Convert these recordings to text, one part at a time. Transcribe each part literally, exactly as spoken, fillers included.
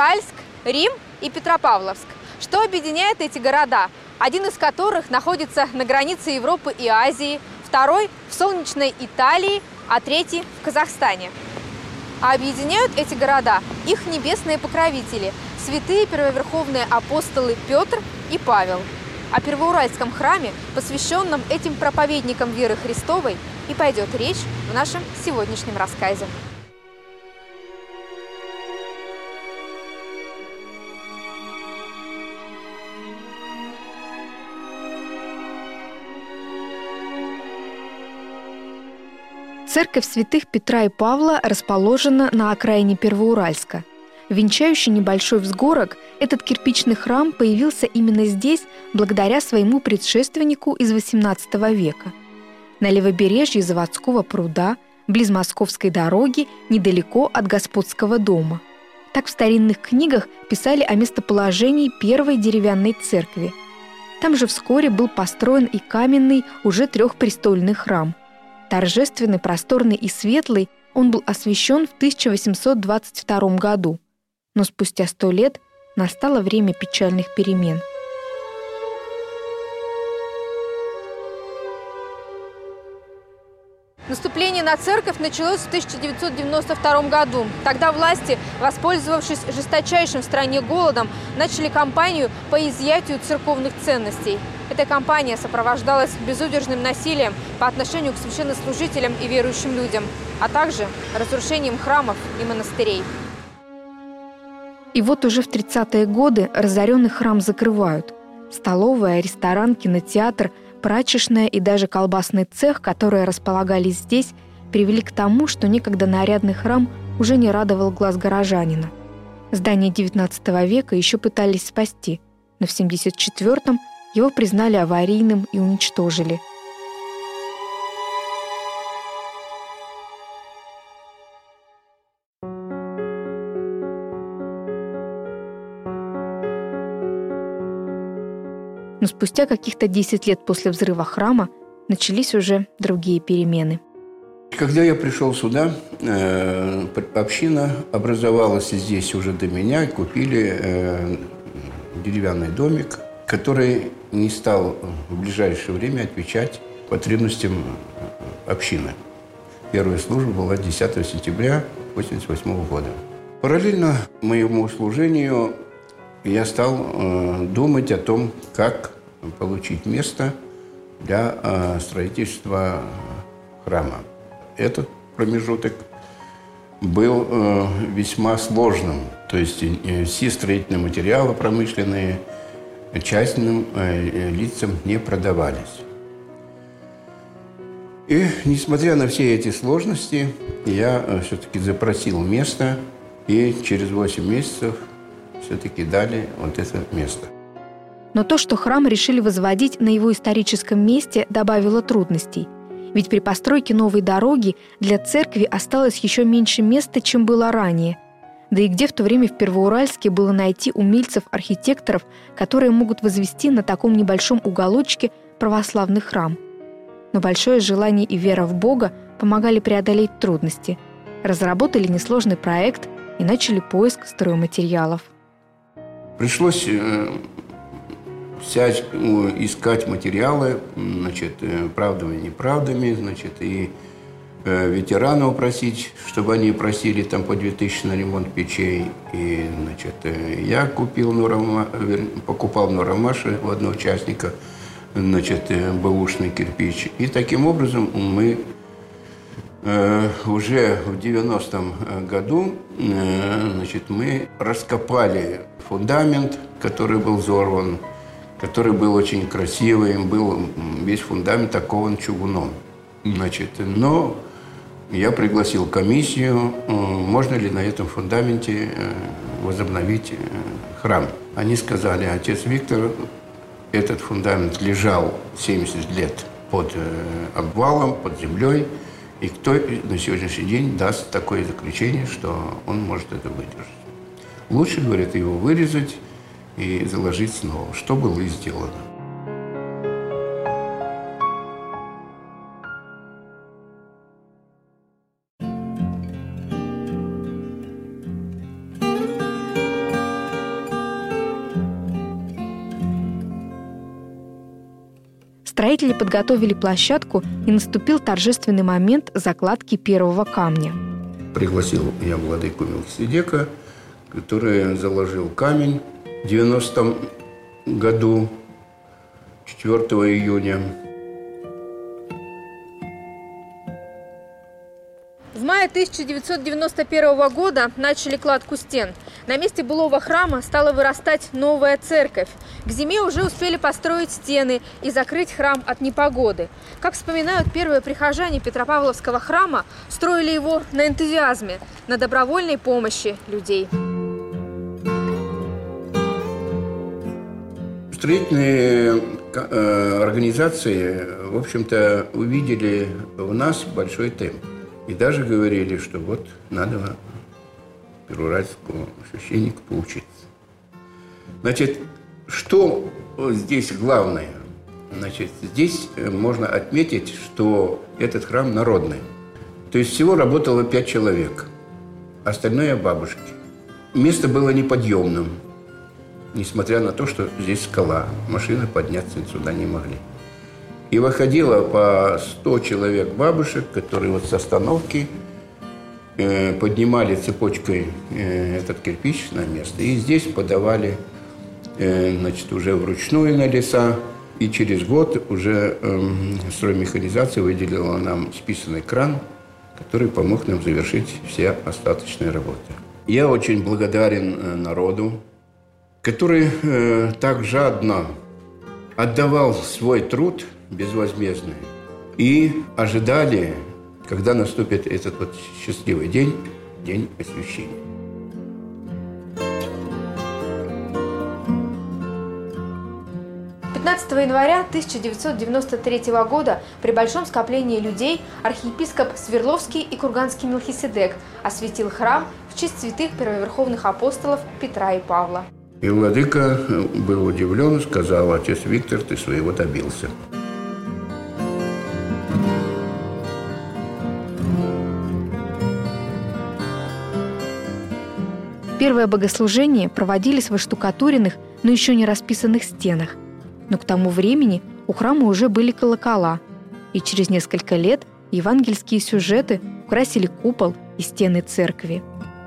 Первоуральск, Рим и Петропавловск. Что объединяет эти города? Один из которых находится на границе Европы и Азии, второй в солнечной Италии, а третий в Казахстане. А объединяют эти города их небесные покровители – святые первоверховные апостолы Петр и Павел. О Первоуральском храме, посвященном этим проповедникам веры Христовой, и пойдет речь в нашем сегодняшнем рассказе. Церковь святых Петра и Павла расположена на окраине Первоуральска. Венчающий небольшой взгорок, этот кирпичный храм появился именно здесь благодаря своему предшественнику из восемнадцатого века. На левобережье Заводского пруда, близ Московской дороги, недалеко от Господского дома. Так в старинных книгах писали о местоположении первой деревянной церкви. Там же вскоре был построен и каменный, уже трехпрестольный храм. Торжественный, просторный и светлый, он был освящен в тысяча восемьсот двадцать втором году. Но спустя сто лет настало время печальных перемен. Наступление на церковь началось в тысяча девятьсот девяносто втором году. Тогда власти, воспользовавшись жесточайшим в стране голодом, начали кампанию по изъятию церковных ценностей. Эта кампания сопровождалась безудержным насилием по отношению к священнослужителям и верующим людям, а также разрушением храмов и монастырей. И вот уже в тридцатые годы разоренный храм закрывают. Столовая, ресторан, кинотеатр, прачечная и даже колбасный цех, которые располагались здесь, привели к тому, что некогда нарядный храм уже не радовал глаз горожанина. Здание девятнадцатого века еще пытались спасти, но в семьдесят четвёртом его признали аварийным и уничтожили. Но спустя каких-то десять лет после взрыва храма начались уже другие перемены. Когда я пришел сюда, э, община образовалась здесь уже до меня, купили э, деревянный домик, который не стал в ближайшее время отвечать потребностям общины. Первая служба была десятого сентября тысяча девятьсот восемьдесят восьмого года. Параллельно моему служению я стал э, думать о том, как получить место для э, строительства храма. Этот промежуток был э, весьма сложным. То есть э, все строительные материалы промышленные частным э, лицам не продавались. И, несмотря на все эти сложности, я э, все-таки запросил место, и через восемь месяцев все-таки дали вот это место. Но то, что храм решили возводить на его историческом месте, добавило трудностей. Ведь при постройке новой дороги для церкви осталось еще меньше места, чем было ранее. Да и где в то время в Первоуральске было найти умельцев-архитекторов, которые могут возвести на таком небольшом уголочке православный храм? Но большое желание и вера в Бога помогали преодолеть трудности. Разработали несложный проект и начали поиск стройматериалов. Пришлось э, сядь, э, искать материалы, значит, э, правдами и неправдами, значит, и э, ветеранов просить, чтобы они просили там по две тысячи на ремонт печей. И, значит, э, я купил Нурама, покупал в Нурамаше у одного участника, значит, э, бэушный кирпич. И таким образом мы э, уже в девяностом году э, значит, мы раскопали фундамент, который был взорван, который был очень красивый, был весь фундамент окован чугуном. Значит, но я пригласил комиссию, можно ли на этом фундаменте возобновить храм. Они сказали: отец Виктор, этот фундамент лежал семьдесят лет под обвалом, под землей, и кто на сегодняшний день даст такое заключение, что он может это выдержать. Лучше, говорят, его вырезать и заложить снова, что было и сделано. Строители подготовили площадку, и наступил торжественный момент закладки первого камня. Пригласил я владыку Мелхиседека, который заложил камень в девяностом году, четвёртого июня. В мае тысяча девятьсот девяносто первого года начали кладку стен. На месте былого храма стала вырастать новая церковь. К зиме уже успели построить стены и закрыть храм от непогоды. Как вспоминают первые прихожане Петропавловского храма, строили его на энтузиазме, на добровольной помощи людей. Строительные организации, в общем-то, увидели в нас большой темп. И даже говорили, что вот надо перууральскому священнику поучиться. Значит, что здесь главное? Значит, здесь можно отметить, что этот храм народный. То есть всего работало пять человек, остальное бабушки. Место было неподъемным, несмотря на то, что здесь скала, машины подняться сюда не могли. И выходило по сто человек бабушек, которые вот с остановки э, поднимали цепочкой э, этот кирпич на место. И здесь подавали, э, значит, уже вручную на леса. И через год уже э, строймеханизация выделила нам списанный кран, который помог нам завершить все остаточные работы. Я очень благодарен народу, который э, так жадно отдавал свой труд безвозмездные, и ожидали, когда наступит этот вот счастливый день, день освящения. пятнадцатого января тысяча девятьсот девяносто третьего года при большом скоплении людей архиепископ Свердловский и Курганский Мелхиседек осветил храм в честь святых первоверховных апостолов Петра и Павла. И владыка был удивлен, сказал: отец Виктор, ты своего добился. Первое богослужение проводились в оштукатуренных, но еще не расписанных стенах. Но к тому времени у храма уже были колокола, и через несколько лет евангельские сюжеты украсили купол и стены церкви.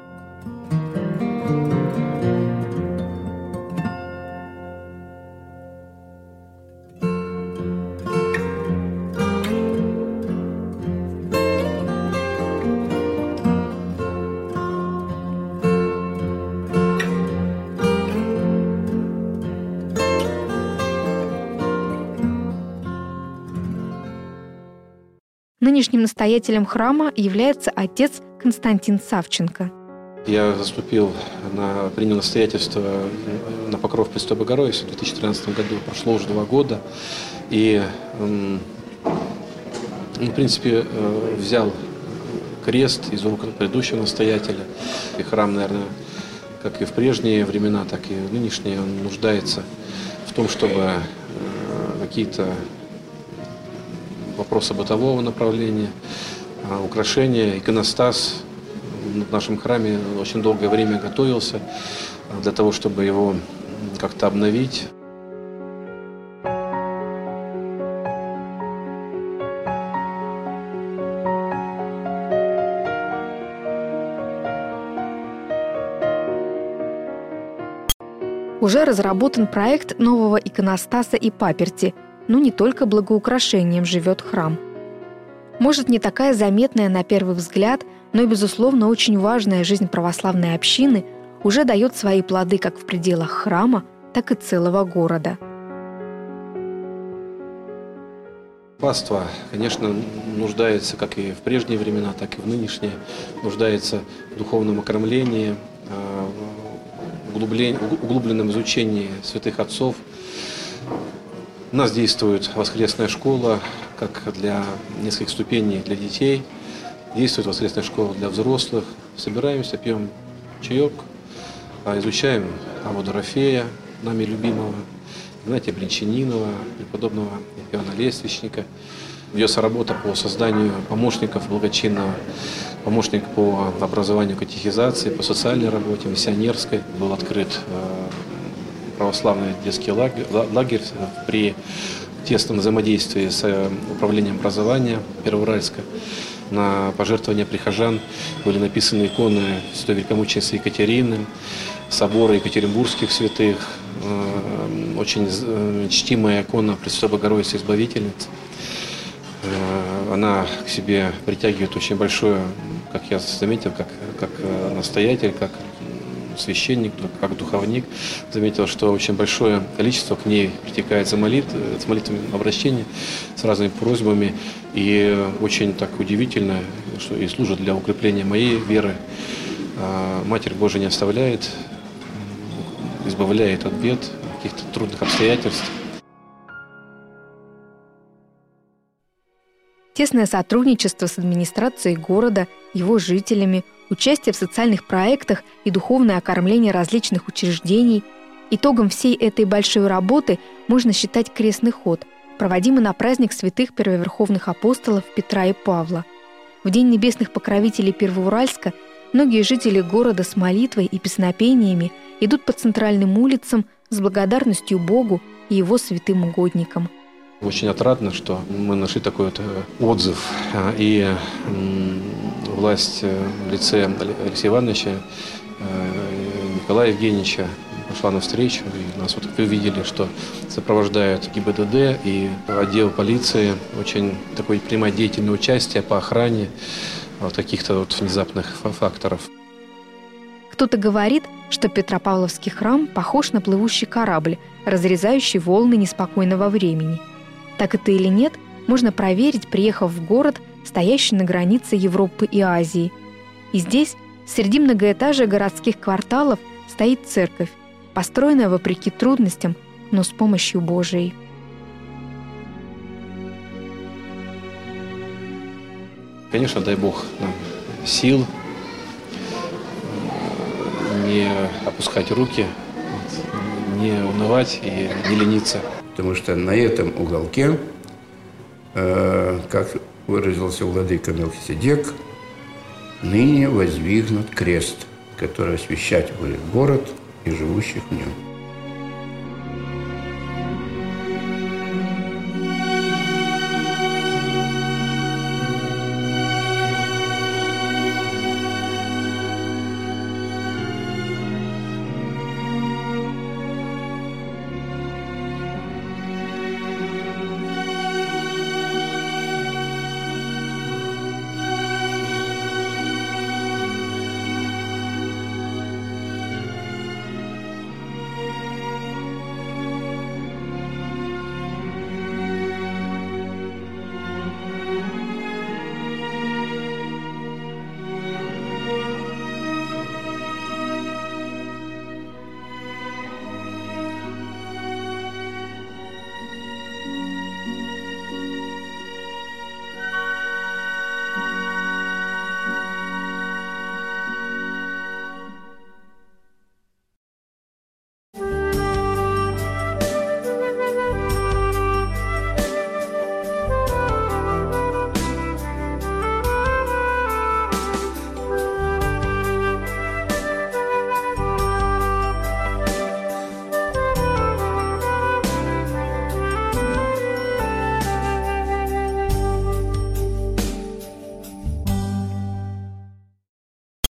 Нынешним настоятелем храма является отец Константин Савченко. Я заступил, на, принял настоятельство на покров Пресвятой Богородицы в две тысячи тринадцатом году. Прошло уже два года. И, ну, в принципе, взял крест из рук предыдущего настоятеля. И храм, наверное, как и в прежние времена, так и в нынешние, он нуждается в том, чтобы какие-то вопросы бытового направления, украшения, иконостас в нашем храме очень долгое время готовился для того, чтобы его как-то обновить. Уже разработан проект нового иконостаса и паперти, но не только благоукрашением живет храм. Может, не такая заметная на первый взгляд, но и, безусловно, очень важная жизнь православной общины уже дает свои плоды как в пределах храма, так и целого города. Паства, конечно, нуждается, как и в прежние времена, так и в нынешние, нуждается в духовном окормлении, углубленном изучении святых отцов. У нас действует воскресная школа, как для нескольких ступеней для детей. Действует воскресная школа для взрослых. Собираемся, пьем чаек, изучаем Аву Дорофея, нами любимого, Игнатия Бринчанинова, преподобного Иоанна Лествичника. Ведется работа по созданию помощников благочинного, помощник по образованию катехизации, по социальной работе, миссионерской. Был открыт православный детский лагерь, лагерь при тесном взаимодействии с управлением образования Первоуральска. На пожертвования прихожан были написаны иконы святой великомученицы Екатерины, собора екатеринбургских святых, очень чтимая икона Пресвятой Богородицы Избавительницы. Она к себе притягивает очень большое, как я заметил, как, как настоятель, как священник, как духовник, заметил, что очень большое количество к ней притекает за молитв, с молитвами обращения, с разными просьбами. И очень так удивительно, что и служит для укрепления моей веры. Матерь Божия не оставляет, избавляет от бед, каких-то трудных обстоятельств. Тесное сотрудничество с администрацией города, его жителями, участие в социальных проектах и духовное окормление различных учреждений. Итогом всей этой большой работы можно считать крестный ход, проводимый на праздник святых первоверховных апостолов Петра и Павла. В День небесных покровителей Первоуральска многие жители города с молитвой и песнопениями идут по центральным улицам с благодарностью Богу и его святым угодникам. Очень отрадно, что мы нашли такой вот отзыв, и власть в лице Алексея Ивановича, Николая Евгеньевича пошла навстречу, и нас вот увидели, что сопровождают ГИБДД и отдел полиции, очень такое принимает деятельное участие по охране вот каких-то вот внезапных факторов. Кто-то говорит, что Петропавловский храм похож на плывущий корабль, разрезающий волны неспокойного времени. Так это или нет, можно проверить, приехав в город, стоящий на границе Европы и Азии. И здесь, среди многоэтажия городских кварталов, стоит церковь, построенная вопреки трудностям, но с помощью Божией. Конечно, дай Бог нам сил, не опускать руки, не унывать и не лениться. Потому что на этом уголке, э, как выразился владыка Мелхиседек, ныне воздвигнут крест, который освящать будет город и живущих в нем.